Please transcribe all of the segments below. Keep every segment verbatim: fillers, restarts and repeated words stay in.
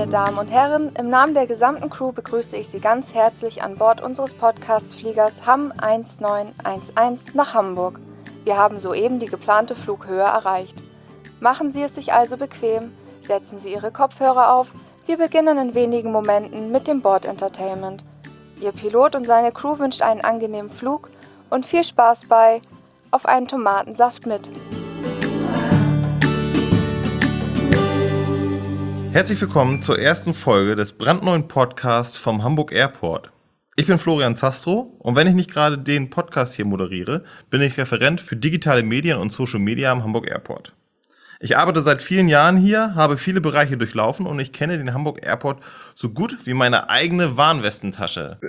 meine Damen und Herren, im Namen der gesamten Crew begrüße ich Sie ganz herzlich an Bord unseres Podcast-Fliegers Hamm eins neun eins eins nach Hamburg. Wir haben soeben die geplante Flughöhe erreicht. Machen Sie es sich also bequem, setzen Sie Ihre Kopfhörer auf. Wir beginnen in wenigen Momenten mit dem Bord-Entertainment. Ihr Pilot und seine Crew wünscht einen angenehmen Flug und viel Spaß bei Auf einen Tomatensaft mit. Herzlich willkommen zur ersten Folge des brandneuen Podcasts vom Hamburg Airport. Ich bin Florian Zastro und wenn ich nicht gerade den Podcast hier moderiere, bin ich Referent für digitale Medien und Social Media am Hamburg Airport. Ich arbeite seit vielen Jahren hier, habe viele Bereiche durchlaufen und ich kenne den Hamburg Airport so gut wie meine eigene Warnwestentasche.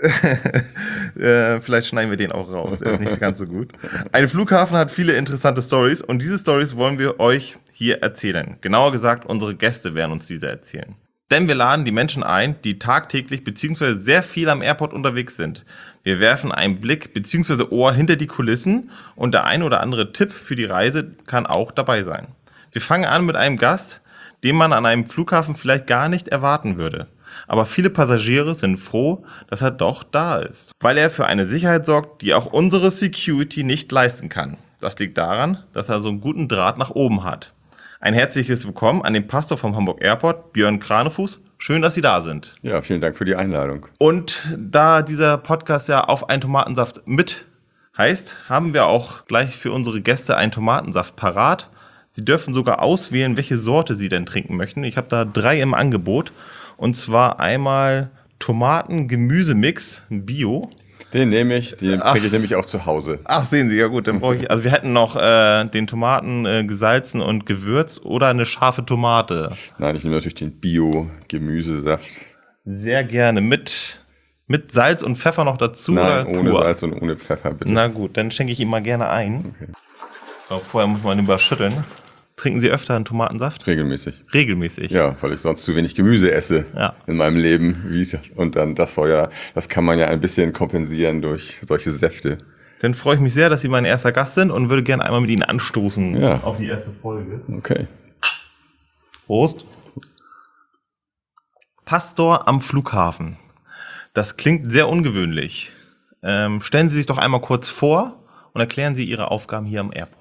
äh, vielleicht schneiden wir den auch raus, der ist nicht ganz so gut. Ein Flughafen hat viele interessante Stories und diese Stories wollen wir euch hier erzählen. Genauer gesagt, unsere Gäste werden uns diese erzählen. Denn wir laden die Menschen ein, die tagtäglich bzw. sehr viel am Airport unterwegs sind. Wir werfen einen Blick bzw. Ohr hinter die Kulissen und der ein oder andere Tipp für die Reise kann auch dabei sein. Wir fangen an mit einem Gast, den man an einem Flughafen vielleicht gar nicht erwarten würde. Aber viele Passagiere sind froh, dass er doch da ist, weil er für eine Sicherheit sorgt, die auch unsere Security nicht leisten kann. Das liegt daran, dass er so einen guten Draht nach oben hat. Ein herzliches Willkommen an den Pastor vom Hamburg Airport, Björn Kranefuß. Schön, dass Sie da sind. Ja, vielen Dank für die Einladung. Und da dieser Podcast ja auf einen Tomatensaft mit heißt, haben wir auch gleich für unsere Gäste einen Tomatensaft parat. Sie dürfen sogar auswählen, welche Sorte Sie denn trinken möchten. Ich habe da drei im Angebot. Und zwar einmal Tomaten-Gemüsemix Bio. Den nehme ich, den Ach. trinke ich nämlich auch zu Hause. Ach, sehen Sie, ja gut, dann brauche ich, also wir hätten noch äh, den Tomaten äh, gesalzen und gewürzt oder eine scharfe Tomate. Nein, ich nehme natürlich den Bio-Gemüsesaft. Sehr gerne, mit, mit Salz und Pfeffer noch dazu? Nein, oder ohne pur? Salz und ohne Pfeffer, bitte. Na gut, dann schenke ich ihm mal gerne ein. Okay. Aber vorher muss man ihn überschütteln. Trinken Sie öfter einen Tomatensaft? Regelmäßig. Regelmäßig? Ja, weil ich sonst zu wenig Gemüse esse Ja. in meinem Leben. Wie es- Und dann das soll ja, das kann man ja ein bisschen kompensieren durch solche Säfte. Dann freue ich mich sehr, dass Sie mein erster Gast sind und würde gerne einmal mit Ihnen anstoßen Ja. auf die erste Folge. Okay. Prost. Pastor am Flughafen. Das klingt sehr ungewöhnlich. Ähm, stellen Sie sich doch einmal kurz vor und erklären Sie Ihre Aufgaben hier am Airport.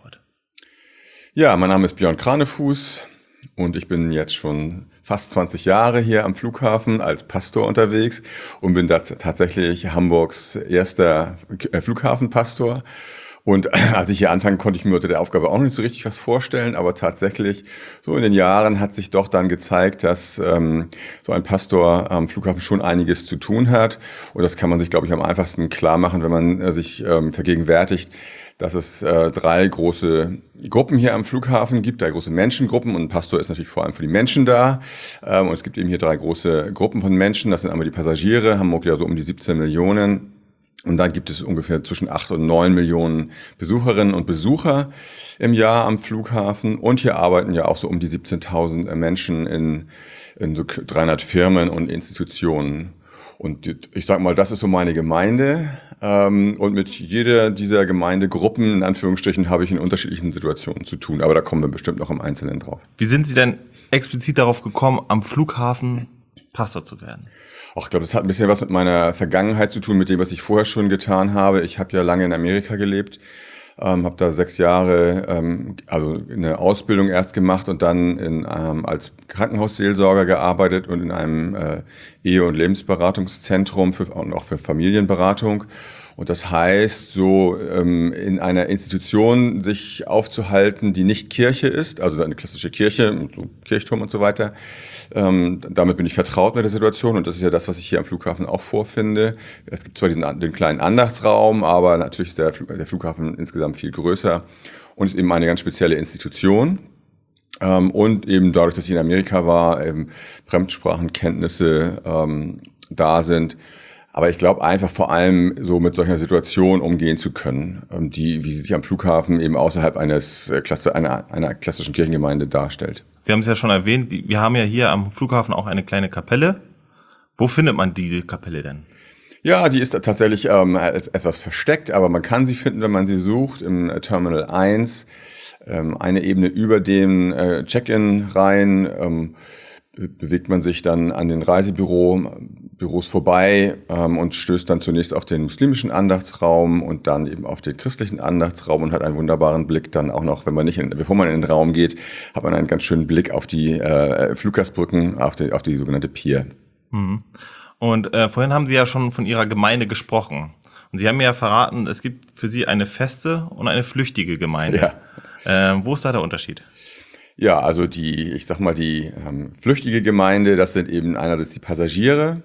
Ja, mein Name ist Björn Kranefuß und ich bin jetzt schon fast zwanzig Jahre hier am Flughafen als Pastor unterwegs und bin da tatsächlich Hamburgs erster äh, Flughafenpastor. Und als ich hier anfangen, konnte ich mir unter der Aufgabe auch nicht so richtig was vorstellen, aber tatsächlich so in den Jahren hat sich doch dann gezeigt, dass ähm, so ein Pastor am Flughafen schon einiges zu tun hat. Und das kann man sich, glaube ich, am einfachsten klar machen, wenn man äh, sich ähm, vergegenwärtigt, dass es äh, drei große Gruppen hier am Flughafen gibt, drei große Menschengruppen und ein Pastor ist natürlich vor allem für die Menschen da. Ähm, und es gibt eben hier drei große Gruppen von Menschen. Das sind einmal die Passagiere, Hamburg ja so um die siebzehn Millionen. Und dann gibt es ungefähr zwischen acht und neun Millionen Besucherinnen und Besucher im Jahr am Flughafen. Und hier arbeiten ja auch so um die siebzehntausend Menschen in, in so dreihundert Firmen und Institutionen. Und ich sag mal, das ist so meine Gemeinde. Und mit jeder dieser Gemeindegruppen, in Anführungsstrichen, habe ich in unterschiedlichen Situationen zu tun. Aber da kommen wir bestimmt noch im Einzelnen drauf. Wie sind Sie denn explizit darauf gekommen, am Flughafen Pastor zu werden? Ach, ich glaube, das hat ein bisschen was mit meiner Vergangenheit zu tun, mit dem, was ich vorher schon getan habe. Ich habe ja lange in Amerika gelebt, ähm, habe da sechs Jahre, ähm, also eine Ausbildung erst gemacht und dann in, ähm, als Krankenhausseelsorger gearbeitet und in einem äh, Ehe- und Lebensberatungszentrum für, und auch für Familienberatung. Und das heißt, so ähm, in einer Institution sich aufzuhalten, die nicht Kirche ist, also eine klassische Kirche, so Kirchturm und so weiter. Ähm, damit bin ich vertraut mit der Situation und das ist ja das, was ich hier am Flughafen auch vorfinde. Es gibt zwar diesen den kleinen Andachtsraum, aber natürlich ist der, Flug, der Flughafen insgesamt viel größer und ist eben eine ganz spezielle Institution. Ähm, und eben dadurch, dass ich in Amerika war, eben Fremdsprachenkenntnisse ähm, da sind. Aber ich glaube einfach vor allem so mit solcher Situation umgehen zu können, die, wie sie sich am Flughafen eben außerhalb eines Klasse, einer, einer klassischen Kirchengemeinde darstellt. Sie haben es ja schon erwähnt, wir haben ja hier am Flughafen auch eine kleine Kapelle. Wo findet man diese Kapelle denn? Ja, die ist tatsächlich ähm, etwas versteckt, aber man kann sie finden, wenn man sie sucht, im Terminal eins, ähm, eine Ebene über den äh, Check-in rein. Ähm, bewegt man sich dann an den Reisebüros vorbei ähm, und stößt dann zunächst auf den muslimischen Andachtsraum und dann eben auf den christlichen Andachtsraum und hat einen wunderbaren Blick dann auch noch, wenn man nicht in, bevor man in den Raum geht, hat man einen ganz schönen Blick auf die äh, Fluggastbrücken, auf die, auf die sogenannte Pier. Mhm. Und äh, vorhin haben Sie ja schon von Ihrer Gemeinde gesprochen. Und Sie haben mir ja verraten, es gibt für Sie eine feste und eine flüchtige Gemeinde. Ja. Äh, wo ist da der Unterschied? Ja, also die, ich sag mal, die ähm, flüchtige Gemeinde, das sind eben einerseits die Passagiere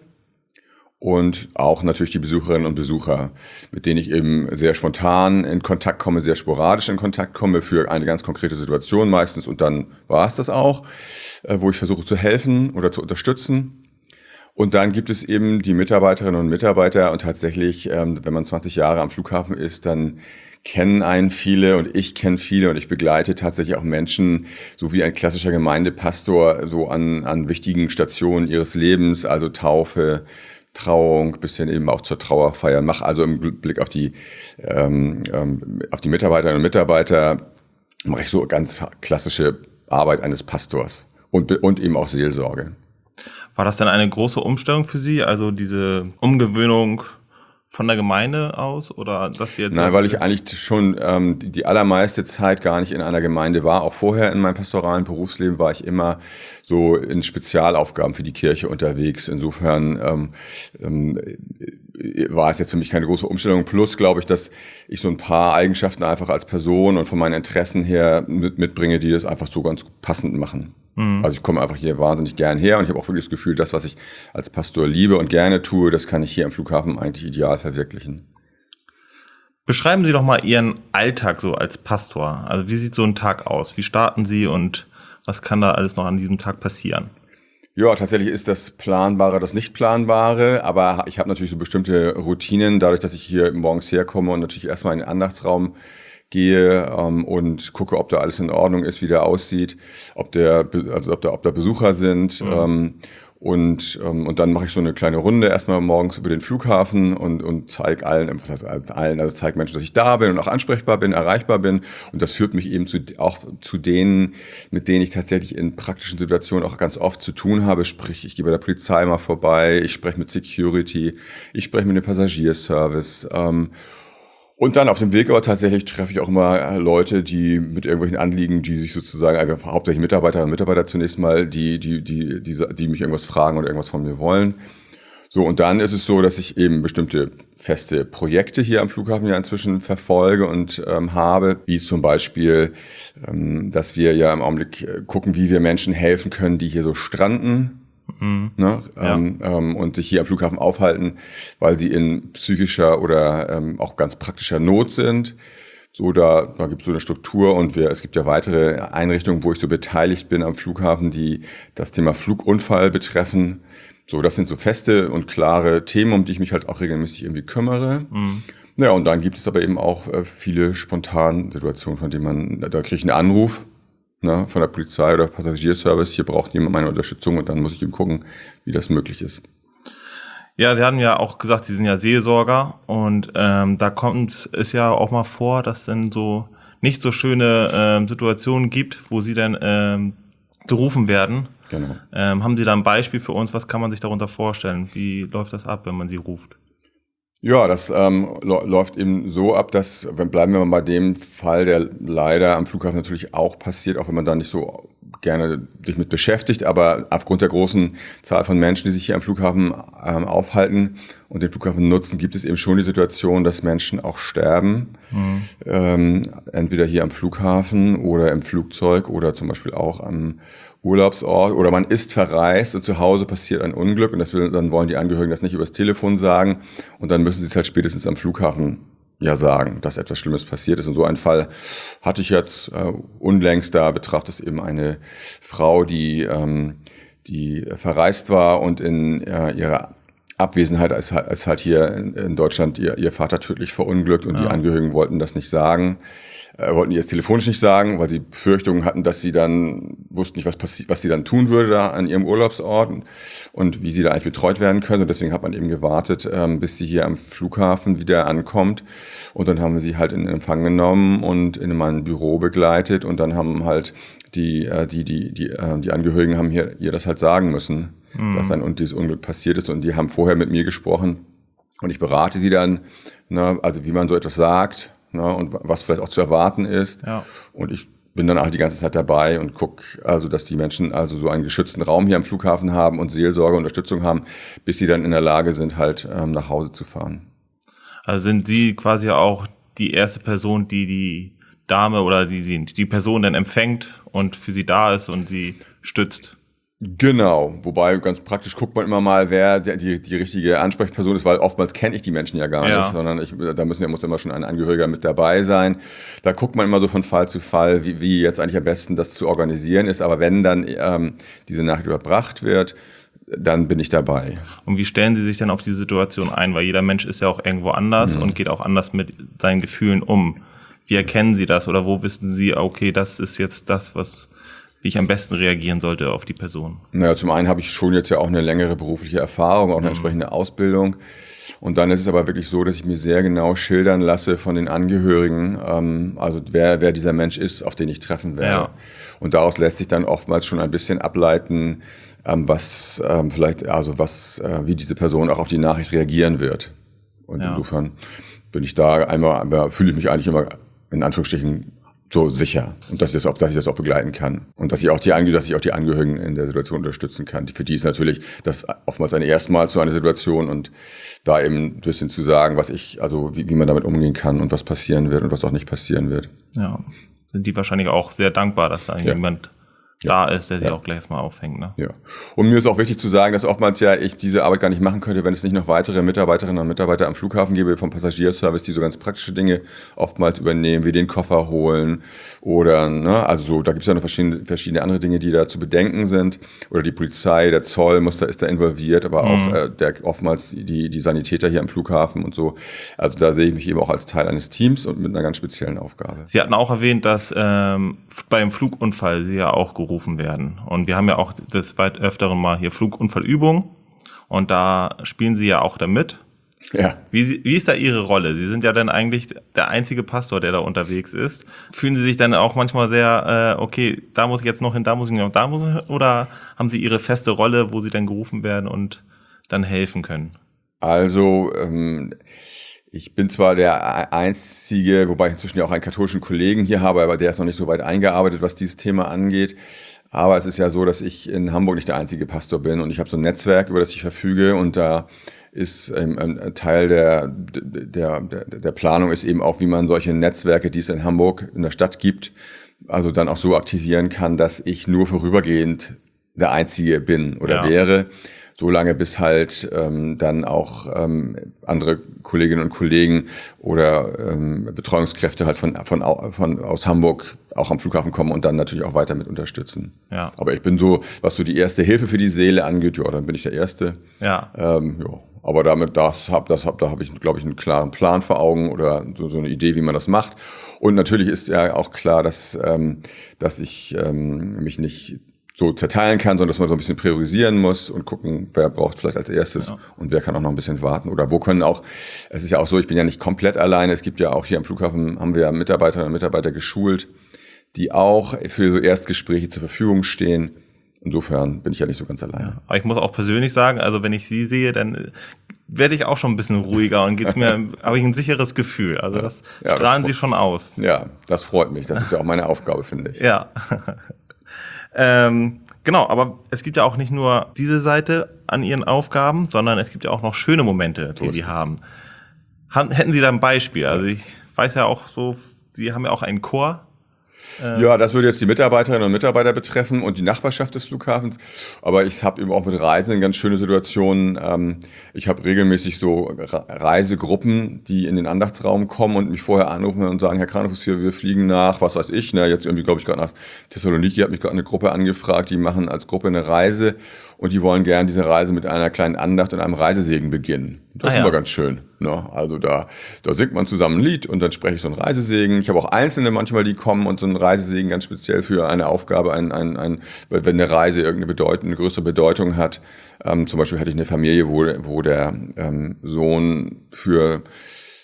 und auch natürlich die Besucherinnen und Besucher, mit denen ich eben sehr spontan in Kontakt komme, sehr sporadisch in Kontakt komme für eine ganz konkrete Situation meistens und dann war es das auch, äh, wo ich versuche zu helfen oder zu unterstützen. Und dann gibt es eben die Mitarbeiterinnen und Mitarbeiter und tatsächlich, ähm, wenn man zwanzig Jahre am Flughafen ist, dann kennen einen viele und ich kenne viele und ich begleite tatsächlich auch Menschen, so wie ein klassischer Gemeindepastor, so an, an wichtigen Stationen ihres Lebens, also Taufe, Trauung, bis hin eben auch zur Trauerfeier. Mach also im Blick auf die, ähm, auf die Mitarbeiterinnen und Mitarbeiter, mache ich so ganz klassische Arbeit eines Pastors und, und eben auch Seelsorge. War das dann eine große Umstellung für Sie, also diese Umgewöhnung von der Gemeinde aus oder dass Sie jetzt? Nein, weil ich eigentlich schon ähm, die, die allermeiste Zeit gar nicht in einer Gemeinde war. Auch vorher in meinem pastoralen Berufsleben war ich immer so in Spezialaufgaben für die Kirche unterwegs. Insofern ähm, ähm, war es jetzt für mich keine große Umstellung. Plus glaube ich, dass ich so ein paar Eigenschaften einfach als Person und von meinen Interessen her mit, mitbringe, die das einfach so ganz passend machen. Mhm. Also ich komme einfach hier wahnsinnig gern her und ich habe auch wirklich das Gefühl, das, was ich als Pastor liebe und gerne tue, das kann ich hier am Flughafen eigentlich ideal verwirklichen. Beschreiben Sie doch mal Ihren Alltag so als Pastor. Also wie sieht so ein Tag aus? Wie starten Sie und was kann da alles noch an diesem Tag passieren? Ja, tatsächlich ist das Planbare das Nicht-Planbare, aber ich habe natürlich so bestimmte Routinen, dadurch, dass ich hier morgens herkomme und natürlich erstmal in den Andachtsraum gehe ähm, und gucke, ob da alles in Ordnung ist, wie der aussieht, ob der, also ob da, ob da Besucher sind. Mhm. Ähm, und ähm, und dann mache ich so eine kleine Runde erstmal morgens über den Flughafen und und zeige allen, was heißt allen, also zeige Menschen, dass ich da bin und auch ansprechbar bin, erreichbar bin. Und das führt mich eben zu auch zu denen, mit denen ich tatsächlich in praktischen Situationen auch ganz oft zu tun habe. Sprich, ich gehe bei der Polizei mal vorbei, ich spreche mit Security, ich spreche mit dem Passagierservice. Ähm, Und dann auf dem Weg aber tatsächlich treffe ich auch immer Leute, die mit irgendwelchen Anliegen, die sich sozusagen, also hauptsächlich Mitarbeiterinnen und Mitarbeiter zunächst mal, die, die, die, die, die mich irgendwas fragen oder irgendwas von mir wollen. So, und dann ist es so, dass ich eben bestimmte feste Projekte hier am Flughafen ja inzwischen verfolge und ähm, habe, wie zum Beispiel, ähm, dass wir ja im Augenblick gucken, wie wir Menschen helfen können, die hier so stranden. Mhm. Ne, ja. ähm, ähm, und sich hier am Flughafen aufhalten, weil sie in psychischer oder ähm, auch ganz praktischer Not sind. So, da, da gibt es so eine Struktur und wir, es gibt ja weitere Einrichtungen, wo ich so beteiligt bin am Flughafen, die das Thema Flugunfall betreffen. So, das sind so feste und klare Themen, um die ich mich halt auch regelmäßig irgendwie kümmere. Mhm. Ja, und dann gibt es aber eben auch äh, viele spontane Situationen, von denen man, da kriege ich einen Anruf, ne, von der Polizei oder Passagierservice, hier braucht jemand meine Unterstützung und dann muss ich eben gucken, wie das möglich ist. Ja, Sie hatten ja auch gesagt, Sie sind ja Seelsorger und ähm, da kommt es ja auch mal vor, dass es dann so nicht so schöne ähm, Situationen gibt, wo Sie dann ähm, gerufen werden. Genau. Ähm, haben Sie da ein Beispiel für uns? Was kann man sich darunter vorstellen? Wie läuft das ab, wenn man Sie ruft? Ja, das ähm, läuft eben so ab, dass, wenn bleiben wir mal bei dem Fall, der leider am Flughafen natürlich auch passiert, auch wenn man da nicht so gerne sich mit beschäftigt, aber aufgrund der großen Zahl von Menschen, die sich hier am Flughafen ähm, aufhalten und den Flughafen nutzen, gibt es eben schon die Situation, dass Menschen auch sterben, mhm. ähm, entweder hier am Flughafen oder im Flugzeug oder zum Beispiel auch am Urlaubsort oder man ist verreist und zu Hause passiert ein Unglück und das will, dann wollen die Angehörigen das nicht übers Telefon sagen und dann müssen sie es halt spätestens am Flughafen ja sagen, dass etwas Schlimmes passiert ist. Und so einen Fall hatte ich jetzt äh, unlängst, da betraf es eben eine Frau, die ähm, die verreist war und in äh, ihrer Abwesenheit, als, als halt hier in, in Deutschland ihr, ihr Vater tödlich verunglückt und ja. Die Angehörigen wollten das nicht sagen. Äh, wollten ihr es telefonisch nicht sagen, weil sie Befürchtungen hatten, dass sie dann wussten nicht, was passiert, was sie dann tun würde da an ihrem Urlaubsort und, und wie sie da eigentlich betreut werden können. Und deswegen hat man eben gewartet, ähm, bis sie hier am Flughafen wieder ankommt. Und dann haben wir sie halt in Empfang genommen und in mein Büro begleitet. Und dann haben halt die, äh, die, die, die, äh, die Angehörigen haben hier, ihr das halt sagen müssen, mhm. dass ein und dieses Unglück passiert ist. Und die haben vorher mit mir gesprochen und ich berate sie dann, ne, also wie man so etwas sagt, ne, und was vielleicht auch zu erwarten ist. Ja. Und ich bin dann auch die ganze Zeit dabei und gucke, also dass die Menschen also so einen geschützten Raum hier am Flughafen haben und Seelsorge, Unterstützung haben, bis sie dann in der Lage sind, halt ähm, nach Hause zu fahren. Also sind Sie quasi auch die erste Person, die die Dame oder die, die, die Person dann empfängt und für sie da ist und sie stützt? Genau, wobei ganz praktisch guckt man immer mal, wer der, die, die richtige Ansprechperson ist, weil oftmals kenne ich die Menschen ja gar ja. nicht, sondern ich, da müssen, muss immer schon ein Angehöriger mit dabei sein. Da guckt man immer so von Fall zu Fall, wie, wie jetzt eigentlich am besten das zu organisieren ist. Aber wenn dann ähm, diese Nachricht überbracht wird, dann bin ich dabei. Und wie stellen Sie sich denn auf die Situation ein? Weil jeder Mensch ist ja auch irgendwo anders mhm. und geht auch anders mit seinen Gefühlen um. Wie erkennen Sie das oder wo wissen Sie, okay, das ist jetzt das, was wie ich am besten reagieren sollte auf die Person? Naja, zum einen habe ich schon jetzt ja auch eine längere berufliche Erfahrung, auch eine mhm. entsprechende Ausbildung. Und dann ist es aber wirklich so, dass ich mir sehr genau schildern lasse von den Angehörigen, ähm, also wer, wer dieser Mensch ist, auf den ich treffen werde. Ja. Und daraus lässt sich dann oftmals schon ein bisschen ableiten, ähm, was ähm, vielleicht, also was, äh, wie diese Person auch auf die Nachricht reagieren wird. Und ja. insofern bin ich da einmal, einmal fühle ich mich eigentlich immer in Anführungsstrichen so sicher und dass ich das auch, dass ich das auch begleiten kann und dass ich auch die dass ich auch die Angehörigen in der Situation unterstützen kann. Für die ist natürlich das oftmals ein Erstmal zu einer Situation und da eben ein bisschen zu sagen, was ich, also wie, wie man damit umgehen kann und was passieren wird und was auch nicht passieren wird. Ja, sind die wahrscheinlich auch sehr dankbar, dass da ja. jemand da ist, der sie ja. auch gleich mal auffängt. Ne? Ja. Und mir ist auch wichtig zu sagen, dass oftmals ja ich diese Arbeit gar nicht machen könnte, wenn es nicht noch weitere Mitarbeiterinnen und Mitarbeiter am Flughafen gäbe vom Passagierservice, die so ganz praktische Dinge oftmals übernehmen, wie den Koffer holen oder, ne, also so, da gibt es ja noch verschiedene, verschiedene andere Dinge, die da zu bedenken sind. Oder die Polizei, der Zoll muss da, ist da involviert, aber auch mhm. äh, der, oftmals die, die Sanitäter hier am Flughafen und so. Also da sehe ich mich eben auch als Teil eines Teams und mit einer ganz speziellen Aufgabe. Sie hatten auch erwähnt, dass ähm, beim Flugunfall Sie ja auch gerufen werden. Und wir haben ja auch des weit öfteren mal hier Flugunfallübungen und da spielen Sie ja auch da mit. Ja. Wie, wie ist da Ihre Rolle? Sie sind ja dann eigentlich der einzige Pastor, der da unterwegs ist. Fühlen Sie sich dann auch manchmal sehr, äh, okay, da muss ich jetzt noch hin, da muss ich noch, da muss ich hin, oder haben Sie Ihre feste Rolle, wo Sie dann gerufen werden und dann helfen können? Also, ähm, ich bin zwar der Einzige, wobei ich inzwischen ja auch einen katholischen Kollegen hier habe, aber der ist noch nicht so weit eingearbeitet, was dieses Thema angeht. Aber es ist ja so, dass ich in Hamburg nicht der einzige Pastor bin und ich habe so ein Netzwerk, über das ich verfüge und da ist ähm, ein Teil der, der, der, der Planung ist eben auch, wie man solche Netzwerke, die es in Hamburg in der Stadt gibt, also dann auch so aktivieren kann, dass ich nur vorübergehend der Einzige bin oder ja. wäre. So lange bis halt ähm, dann auch ähm, andere Kolleginnen und Kollegen oder ähm, Betreuungskräfte halt von, von, von aus Hamburg auch am Flughafen kommen und dann natürlich auch weiter mit unterstützen. Ja. Aber ich bin so, was so die erste Hilfe für die Seele angeht, ja, dann bin ich der Erste. Ja. Ähm, ja. Aber damit das hab, das hab, da habe ich, glaube ich, einen klaren Plan vor Augen oder so, so eine Idee, wie man das macht. Und natürlich ist ja auch klar, dass, ähm, dass ich ähm, mich nicht so zerteilen kann, sondern dass man so ein bisschen priorisieren muss und gucken, wer braucht vielleicht als erstes ja. und wer kann auch noch ein bisschen warten oder wo können auch, es ist ja auch so, ich bin ja nicht komplett alleine, es gibt ja auch hier am Flughafen, haben wir ja Mitarbeiterinnen und Mitarbeiter geschult, die auch für so Erstgespräche zur Verfügung stehen. Insofern bin ich ja nicht so ganz alleine. Ja, aber ich muss auch persönlich sagen, also wenn ich Sie sehe, dann werde ich auch schon ein bisschen ruhiger und geht's mir, habe ich ein sicheres Gefühl. Also das ja, strahlen das Sie schon aus. Ja, das freut mich. Das ist ja auch meine Aufgabe, finde ich. Ja. Ähm, genau, aber es gibt ja auch nicht nur diese Seite an Ihren Aufgaben, sondern es gibt ja auch noch schöne Momente, die so Sie haben. haben. Hätten Sie da ein Beispiel? Also ich weiß ja auch so, Sie haben ja auch einen Chor. Ja, das würde jetzt die Mitarbeiterinnen und Mitarbeiter betreffen und die Nachbarschaft des Flughafens. Aber ich habe eben auch mit Reisenden ganz schöne Situationen. Ich habe regelmäßig so Reisegruppen, die in den Andachtsraum kommen und mich vorher anrufen und sagen, Herr Kranefuß, wir fliegen nach, was weiß ich, ne, jetzt irgendwie, glaube ich, gerade nach Thessaloniki, hat mich gerade eine Gruppe angefragt, die machen als Gruppe eine Reise und die wollen gern diese Reise mit einer kleinen Andacht und einem Reisesegen beginnen. Das ah, ist ja. immer ganz schön. Ne? Also da, da singt man zusammen ein Lied und dann spreche ich so einen Reisesegen. Ich habe auch Einzelne manchmal, die kommen und so einen Reisesegen ganz speziell für eine Aufgabe, ein, ein, ein, wenn eine Reise irgendeine Bedeutung, eine größere Bedeutung hat. Ähm, zum Beispiel hatte ich eine Familie, wo, wo der ähm, Sohn für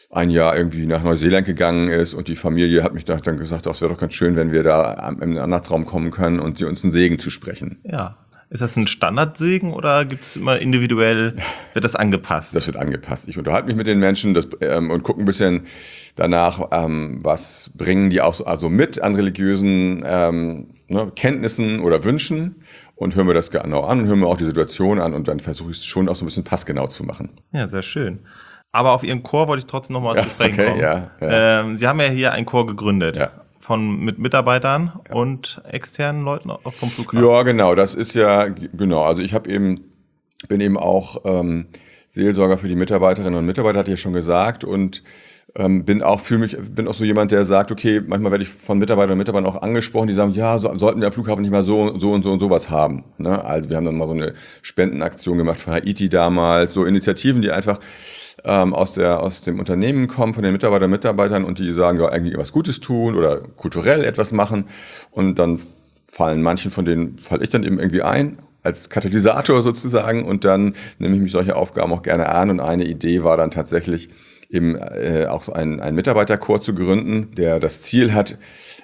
ein Jahr irgendwie nach Neuseeland gegangen ist und die Familie hat mich dann gesagt, es wäre doch ganz schön, wenn wir da im Andahtsraum kommen können und sie uns einen Segen zu sprechen. Ja. Ist das ein Standardsegen oder gibt es immer individuell, wird das angepasst? Das wird angepasst. Ich unterhalte mich mit den Menschen das, ähm, und gucke ein bisschen danach, ähm, was bringen die auch also mit an religiösen ähm, ne, Kenntnissen oder Wünschen und hören wir das genau an und hören wir auch die Situation an und dann versuche ich es schon auch so ein bisschen passgenau zu machen. Ja, sehr schön. Aber auf Ihren Chor wollte ich trotzdem nochmal ja, zu sprechen okay, kommen. Ja, ja. Ähm, Sie haben ja hier einen Chor gegründet. Ja. Von mit Mitarbeitern ja. und externen Leuten auch vom Flughafen. Ja, genau, das ist ja, genau, also ich habe eben, bin eben auch ähm, Seelsorger für die Mitarbeiterinnen und Mitarbeiter, hatte ich ja schon gesagt, und ähm, bin auch für mich, bin auch so jemand, der sagt, okay, manchmal werde ich von Mitarbeiterinnen und Mitarbeitern auch angesprochen, die sagen, ja, so, sollten wir am Flughafen nicht mal so, so und so und sowas haben. Ne? Also wir haben dann mal so eine Spendenaktion gemacht für Haiti damals, so Initiativen, die einfach ähm, aus der aus dem Unternehmen kommen, von den Mitarbeitern und Mitarbeitern und die sagen, ja, eigentlich was Gutes tun oder kulturell etwas machen und dann fallen manchen von denen, falle ich dann eben irgendwie ein, als Katalysator sozusagen und dann nehme ich mich solche Aufgaben auch gerne an und eine Idee war dann tatsächlich eben äh, auch so einen, einen Mitarbeiterchor zu gründen, der das Ziel hat,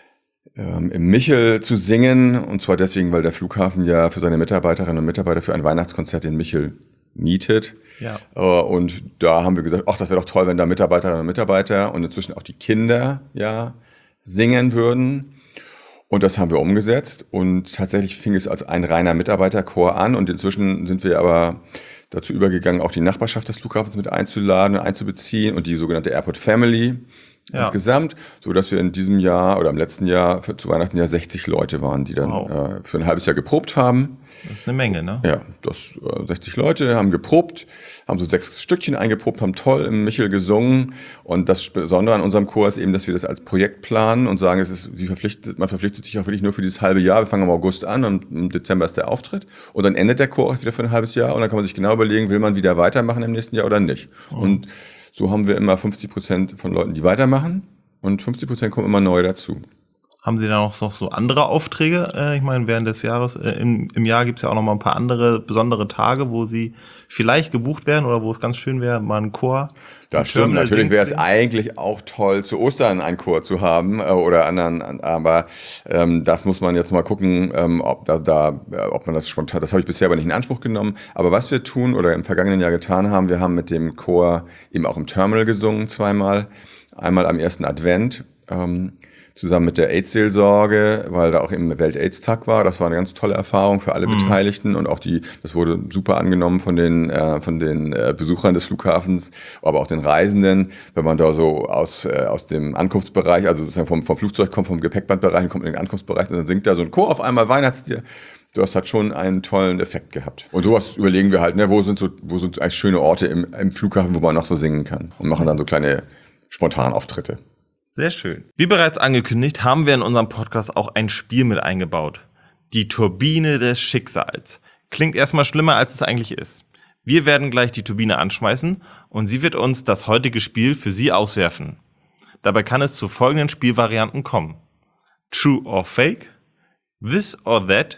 ähm, im Michel zu singen und zwar deswegen, weil der Flughafen ja für seine Mitarbeiterinnen und Mitarbeiter für ein Weihnachtskonzert in Michel mietet. Ja. Und da haben wir gesagt, ach, das wäre doch toll, wenn da Mitarbeiterinnen und Mitarbeiter und inzwischen auch die Kinder ja singen würden. Und das haben wir umgesetzt und tatsächlich fing es als ein reiner Mitarbeiterchor an und inzwischen sind wir aber dazu übergegangen, auch die Nachbarschaft des Flughafens mit einzuladen und einzubeziehen und die sogenannte Airport Family ja. insgesamt, so dass wir in diesem Jahr oder im letzten Jahr für, zu Weihnachten ja sechzig Leute waren, die dann wow. äh, für ein halbes Jahr geprobt haben. Das ist eine Menge, ne? Ja, das äh, sechzig Leute haben geprobt, haben so sechs Stückchen eingeprobt, haben toll im Michel gesungen und das Besondere an unserem Chor ist eben, dass wir das als Projekt planen und sagen, es ist, sie verpflichtet, man verpflichtet sich auch wirklich nur für dieses halbe Jahr. Wir fangen im August an und im Dezember ist der Auftritt und dann endet der Chor auch wieder für ein halbes Jahr und dann kann man sich genau überlegen, will man wieder weitermachen im nächsten Jahr oder nicht. Mhm. Und so haben wir immer fünfzig Prozent von Leuten, die weitermachen und fünfzig Prozent kommen immer neu dazu. Haben Sie da noch so andere Aufträge? Äh, ich meine, während des Jahres, äh, im, im Jahr gibt es ja auch noch mal ein paar andere besondere Tage, wo Sie vielleicht gebucht werden oder wo es ganz schön wäre, mal einen Chor. Das stimmt, natürlich wäre es eigentlich auch toll, zu Ostern einen Chor zu haben äh, oder anderen, aber ähm, das muss man jetzt mal gucken, ähm, ob da, da, ob man das spontan, das habe ich bisher aber nicht in Anspruch genommen. Aber was wir tun oder im vergangenen Jahr getan haben, wir haben mit dem Chor eben auch im Terminal gesungen zweimal, einmal am ersten Advent, ähm, zusammen mit der AIDS-Seelsorge, weil da auch eben Welt-AIDS-Tag war. Das war eine ganz tolle Erfahrung für alle mhm. Beteiligten und auch die, das wurde super angenommen von den äh, von den äh, Besuchern des Flughafens, aber auch den Reisenden, wenn man da so aus äh, aus dem Ankunftsbereich, also sozusagen vom vom Flugzeug kommt, vom Gepäckbandbereich, kommt in den Ankunftsbereich und dann singt da so ein Chor auf einmal Weihnachtslieder. Das hat schon einen tollen Effekt gehabt. Und sowas überlegen wir halt, ne, wo sind so wo sind eigentlich schöne Orte im, im Flughafen, wo man noch so singen kann und machen dann so kleine Spontanauftritte. Sehr schön. Wie bereits angekündigt, haben wir in unserem Podcast auch ein Spiel mit eingebaut. Die Turbine des Schicksals. Klingt erstmal schlimmer, als es eigentlich ist. Wir werden gleich die Turbine anschmeißen und sie wird uns das heutige Spiel für Sie auswerfen. Dabei kann es zu folgenden Spielvarianten kommen. True or Fake, This or That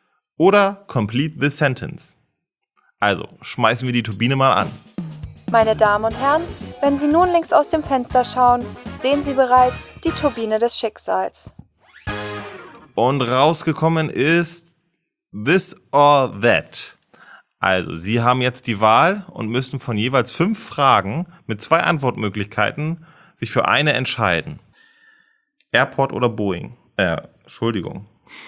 oder Complete the Sentence. Also, schmeißen wir die Turbine mal an. Meine Damen und Herren, wenn Sie nun links aus dem Fenster schauen, sehen Sie bereits die Turbine des Schicksals. Und rausgekommen ist This or That. Also, Sie haben jetzt die Wahl und müssen von jeweils fünf Fragen mit zwei Antwortmöglichkeiten sich für eine entscheiden. Airport oder Boeing? Äh, Entschuldigung.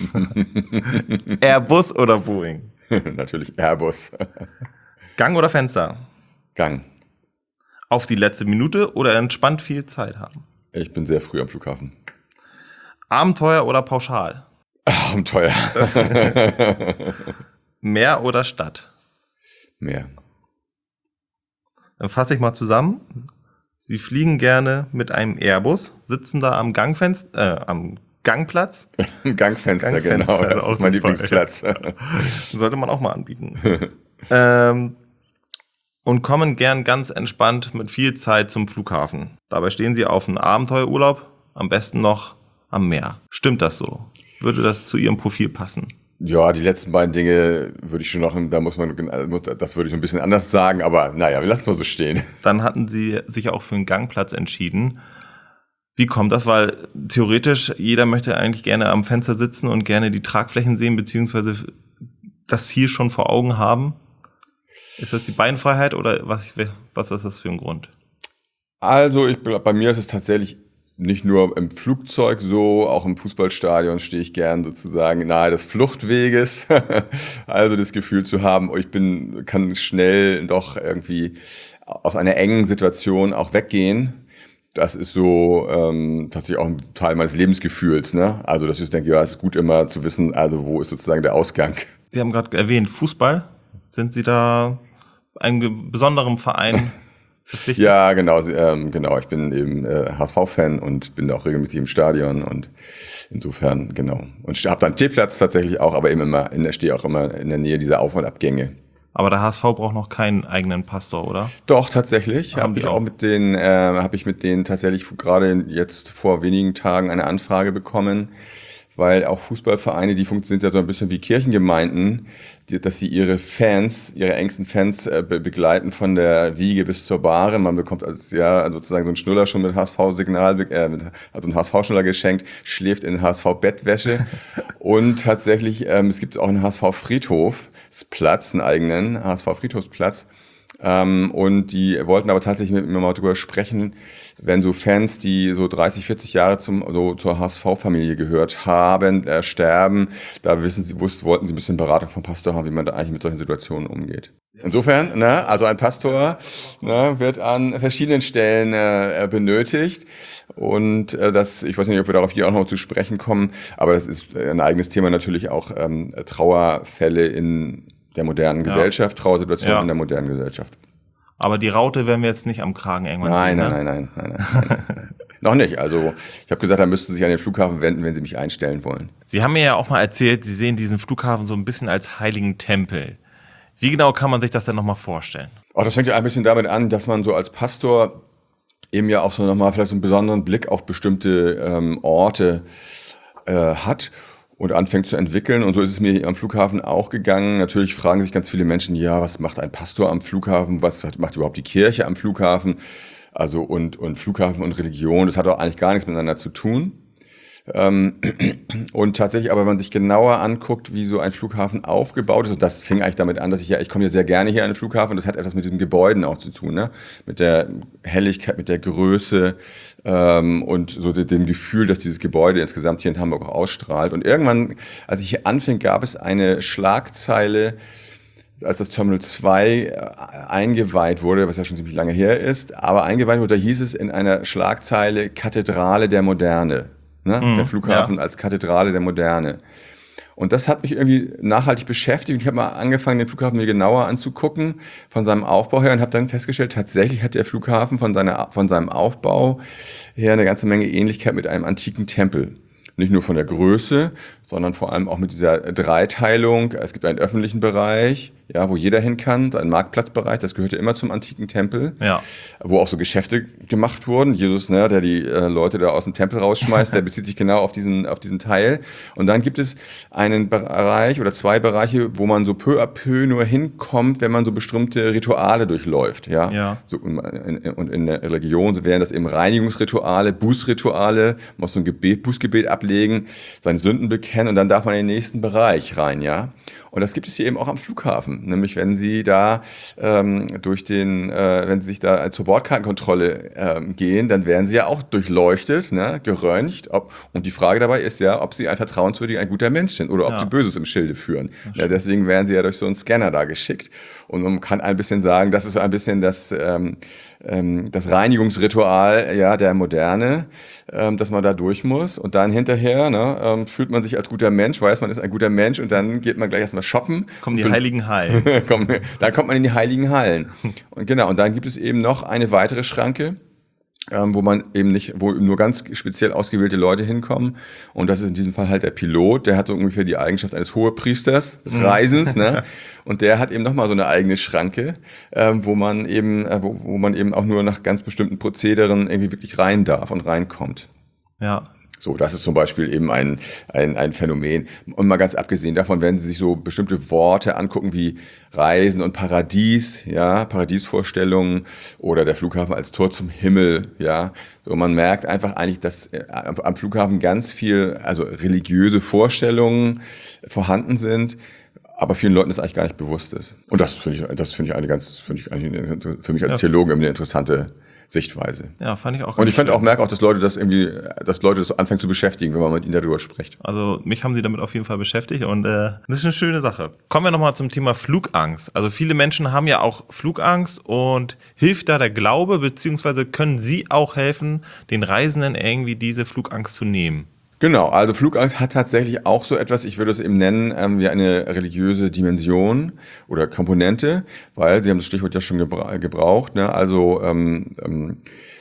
Airbus oder Boeing? Natürlich Airbus. Gang oder Fenster? Gang. Auf die letzte Minute oder entspannt viel Zeit haben? Ich bin sehr früh am Flughafen. Abenteuer oder pauschal? Abenteuer. Meer oder Stadt? Meer. Dann fasse ich mal zusammen. Sie fliegen gerne mit einem Airbus, sitzen da am Gangfenster, äh, am Gangplatz. Gangfenster, Gangfenster, genau. Das ist mein Lieblingsplatz. Sollte man auch mal anbieten. ähm, und kommen gern ganz entspannt mit viel Zeit zum Flughafen. Dabei stehen Sie auf einen Abenteuerurlaub, am besten noch am Meer. Stimmt das so? Würde das zu Ihrem Profil passen? Ja, die letzten beiden Dinge würde ich schon noch, da muss man, das würde ich ein bisschen anders sagen, aber naja, wir lassen es mal so stehen. Dann hatten Sie sich auch für einen Gangplatz entschieden. Wie kommt das? Weil theoretisch jeder möchte eigentlich gerne am Fenster sitzen und gerne die Tragflächen sehen, beziehungsweise das Ziel schon vor Augen haben. Ist das die Beinfreiheit oder was, was ist das für ein Grund? Also ich, bei mir ist es tatsächlich nicht nur im Flugzeug so, auch im Fußballstadion stehe ich gern sozusagen nahe des Fluchtweges. Also das Gefühl zu haben, ich bin, kann schnell doch irgendwie aus einer engen Situation auch weggehen. Das ist so ähm, tatsächlich auch ein Teil meines Lebensgefühls. Ne? Also dass ich denke, ja, es ist gut immer zu wissen, also wo ist sozusagen der Ausgang. Sie haben gerade erwähnt, Fußball. Sind Sie da einem besonderen Verein verpflichtet? Ja, genau, ähm, genau. Ich bin eben äh, H S V-Fan und bin auch regelmäßig im Stadion und insofern, genau. Und habe dann Stehplatz tatsächlich auch, aber eben immer, in der, stehe auch immer in der Nähe dieser Auf- und Abgänge. Aber der H S V braucht noch keinen eigenen Pastor, oder? Doch, tatsächlich. Habe ich auch. auch mit denen, äh, habe ich mit denen tatsächlich gerade jetzt vor wenigen Tagen eine Anfrage bekommen, weil auch Fußballvereine, die funktionieren ja so ein bisschen wie Kirchengemeinden, die, dass sie ihre Fans, ihre engsten Fans äh, be- begleiten von der Wiege bis zur Bahre. Man bekommt als ja sozusagen so einen Schnuller schon mit H S V-Signal, äh, mit, also einen H S V-Schnuller geschenkt, schläft in H S V-Bettwäsche und tatsächlich, ähm, es gibt auch einen H S V-Friedhofsplatz, einen eigenen H S V-Friedhofsplatz. Ähm, und die wollten aber tatsächlich mit mir mal drüber sprechen, wenn so Fans, die so dreißig, vierzig Jahre zum, so zur H S V-Familie gehört haben, äh, sterben, da wissen sie, wussten, wollten sie ein bisschen Beratung vom Pastor haben, wie man da eigentlich mit solchen Situationen umgeht. Insofern, ne, also ein Pastor ne, wird an verschiedenen Stellen äh, benötigt. Und äh, das, ich weiß nicht, ob wir darauf hier auch noch zu sprechen kommen, aber das ist ein eigenes Thema natürlich auch ähm, Trauerfälle in der modernen Ja. Gesellschaft, Trauersituationen Ja. in der modernen Gesellschaft. Aber die Raute werden wir jetzt nicht am Kragen irgendwann Nein, sehen, nein, ne? nein, nein, nein, nein, nein. Noch nicht. Also ich habe gesagt, da müssten Sie sich an den Flughafen wenden, wenn Sie mich einstellen wollen. Sie haben mir ja auch mal erzählt, Sie sehen diesen Flughafen so ein bisschen als heiligen Tempel. Wie genau kann man sich das denn nochmal vorstellen? Oh, das fängt ja ein bisschen damit an, dass man so als Pastor eben ja auch so nochmal vielleicht so einen besonderen Blick auf bestimmte ähm, Orte äh, hat und anfängt zu entwickeln. Und so ist es mir am Flughafen auch gegangen. Natürlich fragen sich ganz viele Menschen, ja, was macht ein Pastor am Flughafen? Was hat, macht überhaupt die Kirche am Flughafen? Also und, und Flughafen und Religion, das hat auch eigentlich gar nichts miteinander zu tun. Ähm, und tatsächlich, aber wenn man sich genauer anguckt, wie so ein Flughafen aufgebaut ist, und das fing eigentlich damit an, dass ich ja, ich komme ja sehr gerne hier an den Flughafen, und das hat etwas mit diesen Gebäuden auch zu tun, ne? Mit der Helligkeit, mit der Größe ähm, und so de, dem Gefühl, dass dieses Gebäude insgesamt hier in Hamburg auch ausstrahlt. Und irgendwann, als ich hier anfing, gab es eine Schlagzeile, als das Terminal zwei eingeweiht wurde, was ja schon ziemlich lange her ist, aber eingeweiht wurde, da hieß es in einer Schlagzeile Kathedrale der Moderne. Ne? Mhm, Der Flughafen ja. als Kathedrale der Moderne. Und das hat mich irgendwie nachhaltig beschäftigt. Ich habe mal angefangen, den Flughafen mir genauer anzugucken, von seinem Aufbau her, und habe dann festgestellt, tatsächlich hat der Flughafen von, seiner, von seinem Aufbau her eine ganze Menge Ähnlichkeit mit einem antiken Tempel. Nicht nur von der Größe, sondern vor allem auch mit dieser Dreiteilung. Es gibt einen öffentlichen Bereich, ja, wo jeder hin kann, einen Marktplatzbereich, das gehörte immer zum antiken Tempel, Ja. wo auch so Geschäfte gemacht wurden. Jesus, ne, der die äh, Leute da aus dem Tempel rausschmeißt, der bezieht sich genau auf diesen, auf diesen Teil. Und dann gibt es einen Bereich oder zwei Bereiche, wo man so peu à peu nur hinkommt, wenn man so bestimmte Rituale durchläuft. Ja. Ja. So, und in, in, in der Religion wären das eben Reinigungsrituale, Bußrituale, man muss so ein Gebet, Bußgebet ablegen, seine Sünden bekennen, und dann darf man in den nächsten Bereich rein, ja. Und das gibt es hier eben auch am Flughafen, nämlich wenn Sie da ähm, durch den, äh, wenn Sie sich da zur Bordkartenkontrolle ähm, gehen, dann werden Sie ja auch durchleuchtet, ne, geröntgt. Ob, und die Frage dabei ist ja, ob Sie ein vertrauenswürdiger, ein guter Mensch sind oder ob Ja. Sie Böses im Schilde führen. Ja, deswegen werden Sie ja durch so einen Scanner da geschickt. Und man kann ein bisschen sagen, das ist so ein bisschen das, ähm, ähm, das Reinigungsritual, ja, der Moderne, ähm, dass man da durch muss. Und dann hinterher, ne, ähm, fühlt man sich als guter Mensch, weiß man ist ein guter Mensch, und dann geht man gleich erstmal shoppen. Kommen die Und- heiligen Hallen. Komm, dann kommt man in die heiligen Hallen. Und genau, und dann gibt es eben noch eine weitere Schranke, ähm, wo man eben nicht, wo nur ganz speziell ausgewählte Leute hinkommen. Und das ist in diesem Fall halt der Pilot, der hat so ungefähr die Eigenschaft eines Hohepriesters des Reisens, ne? Und der hat eben nochmal so eine eigene Schranke, ähm, wo man eben, äh, wo, wo man eben auch nur nach ganz bestimmten Prozederen irgendwie wirklich rein darf und reinkommt. Ja. So, das ist zum Beispiel eben ein, ein, ein Phänomen. Und mal ganz abgesehen davon, wenn Sie sich so bestimmte Worte angucken wie Reisen und Paradies, ja, Paradiesvorstellungen oder der Flughafen als Tor zum Himmel, ja. So, man merkt einfach eigentlich, dass am Flughafen ganz viel, also religiöse Vorstellungen vorhanden sind, aber vielen Leuten das eigentlich gar nicht bewusst ist. Und das finde ich, das finde ich eine ganz, finde ich eigentlich für mich als Ja. Theologen eine interessante Sichtweise. Ja, fand ich auch ganz Und ich finde schön. auch, merke auch, dass Leute das irgendwie, dass Leute das anfangen zu beschäftigen, wenn man mit ihnen darüber spricht. Also mich haben sie damit auf jeden Fall beschäftigt und äh, das ist eine schöne Sache. Kommen wir nochmal zum Thema Flugangst. Also viele Menschen haben ja auch Flugangst und hilft da der Glaube, beziehungsweise können Sie auch helfen, den Reisenden irgendwie diese Flugangst zu nehmen? Genau, also Flugangst hat tatsächlich auch so etwas, ich würde es eben nennen, ähm, wie eine religiöse Dimension oder Komponente, weil Sie haben das Stichwort ja schon gebra- gebraucht, ne? Also ähm, ähm,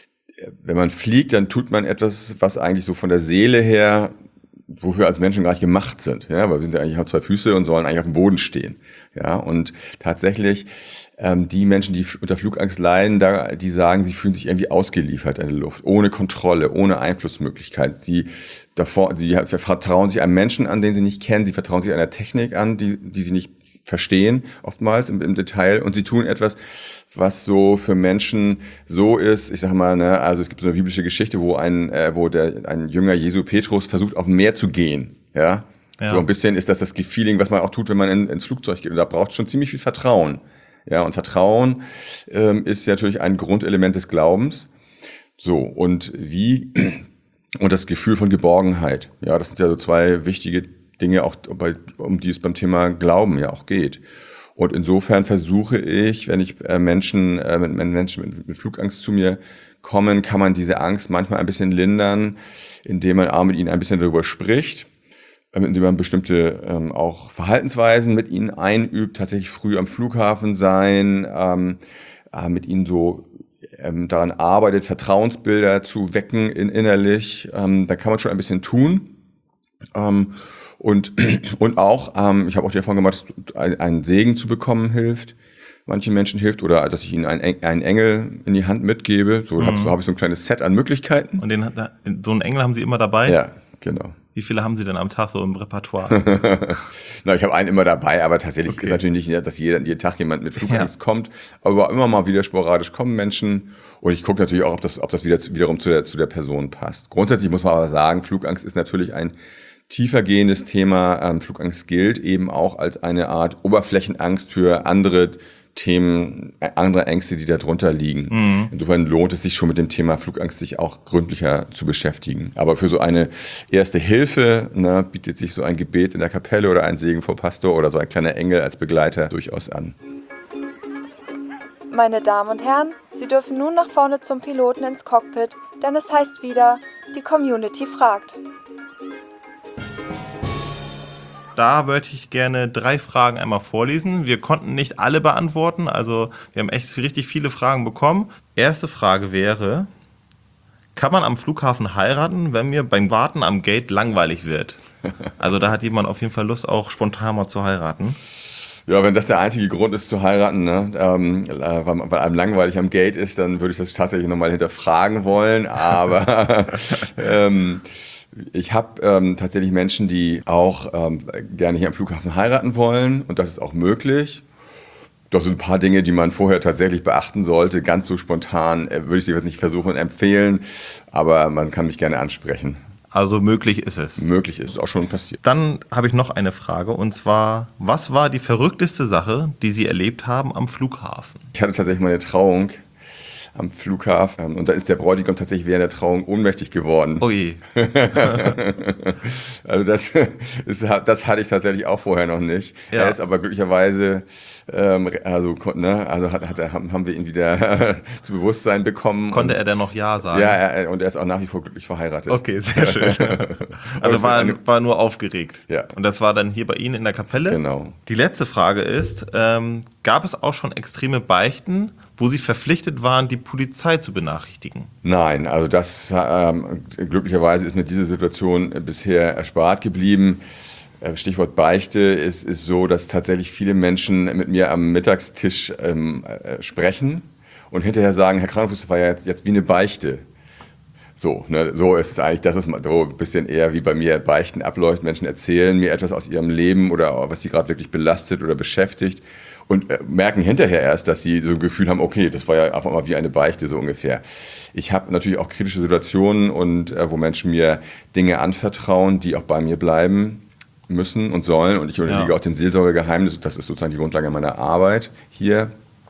wenn man fliegt, dann tut man etwas, was eigentlich so von der Seele her, wofür wir als Menschen gar nicht gemacht sind, ja, weil wir sind ja eigentlich, haben zwei Füße und sollen eigentlich auf dem Boden stehen, ja, und tatsächlich ähm, die Menschen, die unter Flugangst leiden, da, die sagen, sie fühlen sich irgendwie ausgeliefert in der Luft, ohne Kontrolle, ohne Einflussmöglichkeit. Sie davor, sie vertrauen sich einem Menschen an, den sie nicht kennen, sie vertrauen sich einer Technik an, die, die sie nicht verstehen, oftmals im, im Detail, und sie tun etwas, was so für Menschen so ist, ich sag mal, ne, also es gibt so eine biblische Geschichte, wo ein, äh, wo der, ein Jünger Jesu, Petrus, versucht, auf dem Meer zu gehen, ja. Ja. So ein bisschen ist das das Feeling, was man auch tut, wenn man in, ins Flugzeug geht, und da braucht schon ziemlich viel Vertrauen. Ja, und Vertrauen ähm, ist natürlich ein Grundelement des Glaubens. So, und wie, und das Gefühl von Geborgenheit. Ja, das sind ja so zwei wichtige Dinge, auch bei, um die es beim Thema Glauben ja auch geht. Und insofern versuche ich, wenn ich äh, Menschen, äh, wenn Menschen mit, mit Flugangst zu mir kommen, kann man diese Angst manchmal ein bisschen lindern, indem man auch mit ihnen ein bisschen darüber spricht, indem man bestimmte ähm, auch Verhaltensweisen mit ihnen einübt, tatsächlich früh am Flughafen sein, ähm, äh, mit ihnen so ähm, daran arbeitet, Vertrauensbilder zu wecken in, innerlich. Ähm, da kann man schon ein bisschen tun. Ähm, und, und auch, ähm, ich habe auch die Erfahrung gemacht, dass einen Segen zu bekommen hilft, manchen Menschen hilft, oder dass ich ihnen einen, einen Engel in die Hand mitgebe. So, mhm. habe so, hab ich so ein kleines Set an Möglichkeiten. Und den, so einen Engel haben Sie immer dabei? Ja, genau. Wie viele haben Sie denn am Tag so im Repertoire? Na, ich habe einen immer dabei, aber tatsächlich Okay. ist natürlich nicht, dass jeder, jeden Tag jemand mit Flugangst Ja. kommt, aber immer mal wieder sporadisch kommen Menschen, und ich gucke natürlich auch, ob das, ob das wieder, wiederum zu der, zu der Person passt. Grundsätzlich muss man aber sagen, Flugangst ist natürlich ein tiefergehendes Thema. Ähm, Flugangst gilt eben auch als eine Art Oberflächenangst für andere Themen, andere Ängste, die da drunter liegen. Mhm. Insofern lohnt es sich schon mit dem Thema Flugangst, sich auch gründlicher zu beschäftigen. Aber für so eine erste Hilfe, ne, bietet sich so ein Gebet in der Kapelle oder ein Segen vor Pastor oder so ein kleiner Engel als Begleiter durchaus an. Meine Damen und Herren, Sie dürfen nun nach vorne zum Piloten ins Cockpit, denn es heißt wieder, die Community fragt. Da würde ich gerne drei Fragen einmal vorlesen. Wir konnten nicht alle beantworten, also wir haben echt richtig viele Fragen bekommen. Erste Frage wäre, kann man am Flughafen heiraten, wenn mir beim Warten am Gate langweilig wird? Also da hat jemand auf jeden Fall Lust, auch spontan mal zu heiraten. Ja, wenn das der einzige Grund ist zu heiraten, ne, ähm, weil, weil einem langweilig am Gate ist, dann würde ich das tatsächlich nochmal hinterfragen wollen, aber ähm, ich habe ähm, tatsächlich Menschen, die auch ähm, gerne hier am Flughafen heiraten wollen, und das ist auch möglich. Das sind ein paar Dinge, die man vorher tatsächlich beachten sollte. Ganz so spontan äh, würde ich sie jetzt nicht versuchen und empfehlen, aber man kann mich gerne ansprechen. Also möglich ist es. Möglich ist, auch schon passiert. Dann habe ich noch eine Frage, und zwar, was war die verrückteste Sache, die Sie erlebt haben am Flughafen? Ich hatte tatsächlich mal eine Trauung am Flughafen, und da ist der Bräutigam tatsächlich während der Trauung ohnmächtig geworden. Oh je. Also das, ist, das hatte ich tatsächlich auch vorher noch nicht. Ja. Er ist aber glücklicherweise, ähm, also, ne, also hat, hat, haben wir ihn wieder zu Bewusstsein bekommen. Konnte und, er denn noch Ja sagen? Ja, er, und er ist auch nach wie vor glücklich verheiratet. Okay, sehr schön. Also war, war nur aufgeregt. Ja. Und das war dann hier bei Ihnen in der Kapelle? Genau. Die letzte Frage ist, ähm, gab es auch schon extreme Beichten, wo Sie verpflichtet waren, die Polizei zu benachrichtigen? Nein, also das ähm, glücklicherweise ist mir diese Situation bisher erspart geblieben. Stichwort Beichte ist, ist so, dass tatsächlich viele Menschen mit mir am Mittagstisch ähm, äh, sprechen und hinterher sagen, Herr Kranefuß, das war ja jetzt, jetzt wie eine Beichte. So, ne, so ist es eigentlich, das ist so ein bisschen eher wie bei mir Beichten abläuft. Menschen erzählen mir etwas aus ihrem Leben oder was sie gerade wirklich belastet oder beschäftigt und äh, merken hinterher erst, dass sie so ein Gefühl haben, okay, das war ja einfach mal wie eine Beichte so ungefähr. Ich habe natürlich auch kritische Situationen und äh, wo Menschen mir Dinge anvertrauen, die auch bei mir bleiben müssen und sollen und ich unterliege ja. auch dem Seelsorgegeheimnis. Das ist sozusagen die Grundlage meiner Arbeit hier.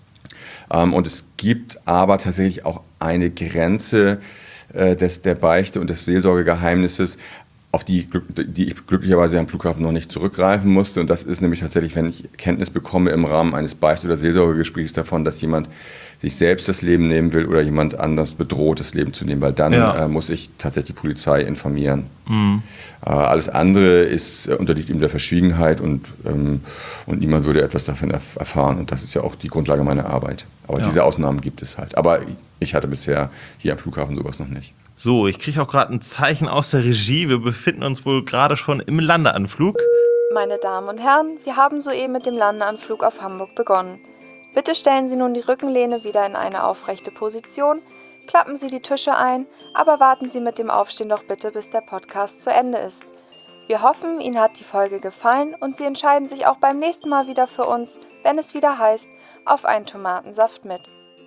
Ähm, und es gibt aber tatsächlich auch eine Grenze Des, der Beichte und des Seelsorgegeheimnisses, auf die, die ich glücklicherweise am Flughafen noch nicht zurückgreifen musste. Und das ist nämlich tatsächlich, wenn ich Kenntnis bekomme im Rahmen eines Beichte- oder Seelsorgegesprächs davon, dass jemand sich selbst das Leben nehmen will oder jemand anders bedroht, das Leben zu nehmen, weil dann ja. äh, muss ich tatsächlich die Polizei informieren. Mhm. Äh, alles andere ist äh, unterliegt ihm der Verschwiegenheit und, ähm, und niemand würde etwas davon erf- erfahren. Und das ist ja auch die Grundlage meiner Arbeit. Aber ja. diese Ausnahmen gibt es halt. Aber ich hatte bisher hier am Flughafen sowas noch nicht. So, ich kriege auch gerade ein Zeichen aus der Regie. Wir befinden uns wohl gerade schon im Landeanflug. Meine Damen und Herren, wir haben soeben mit dem Landeanflug auf Hamburg begonnen. Bitte stellen Sie nun die Rückenlehne wieder in eine aufrechte Position, klappen Sie die Tische ein, aber warten Sie mit dem Aufstehen doch bitte, bis der Podcast zu Ende ist. Wir hoffen, Ihnen hat die Folge gefallen und Sie entscheiden sich auch beim nächsten Mal wieder für uns, wenn es wieder heißt, auf einen Tomatensaft mit.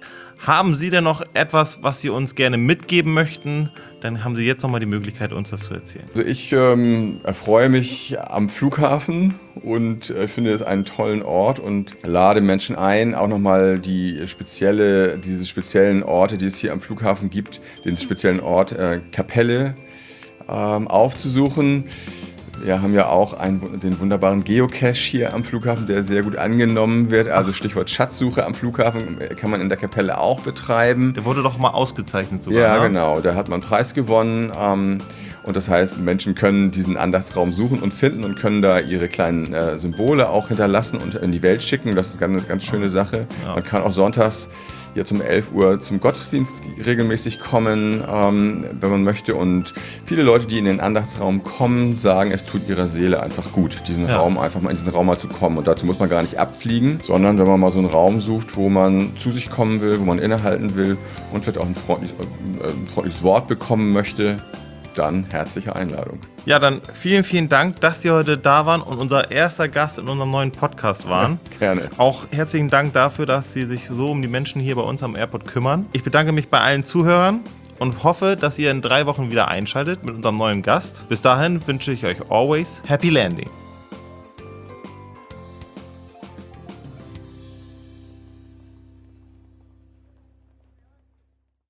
Haben Sie denn noch etwas, was Sie uns gerne mitgeben möchten? Dann haben Sie jetzt nochmal die Möglichkeit, uns das zu erzählen. Also ich ähm, erfreue mich am Flughafen und äh, finde es einen tollen Ort und lade Menschen ein, auch nochmal die spezielle, diese speziellen Orte, die es hier am Flughafen gibt, den speziellen Ort äh, Kapelle ähm, aufzusuchen. Wir haben ja auch einen, den wunderbaren Geocache hier am Flughafen, der sehr gut angenommen wird. Also Stichwort Schatzsuche am Flughafen kann man in der Kapelle auch betreiben. Der wurde doch mal ausgezeichnet sogar. Ja, ne? genau. Da hat man einen Preis gewonnen. Ähm, und das heißt, Menschen können diesen Andachtsraum suchen und finden und können da ihre kleinen äh, Symbole auch hinterlassen und in die Welt schicken. Das ist eine ganz, ganz schöne Sache. Ja. Man kann auch sonntags jetzt um elf Uhr zum Gottesdienst regelmäßig kommen, ähm, wenn man möchte. Und viele Leute, die in den Andachtsraum kommen, sagen, es tut ihrer Seele einfach gut, diesen ja. Raum einfach mal in diesen Raum mal zu kommen. Und dazu muss man gar nicht abfliegen, sondern wenn man mal so einen Raum sucht, wo man zu sich kommen will, wo man innehalten will und vielleicht auch ein freundliches, äh, ein freundliches Wort bekommen möchte, dann herzliche Einladung. Ja, dann vielen, vielen Dank, dass Sie heute da waren und unser erster Gast in unserem neuen Podcast waren. Gerne. Auch herzlichen Dank dafür, dass Sie sich so um die Menschen hier bei uns am Airport kümmern. Ich bedanke mich bei allen Zuhörern und hoffe, dass ihr in drei Wochen wieder einschaltet mit unserem neuen Gast. Bis dahin wünsche ich euch always Happy Landing.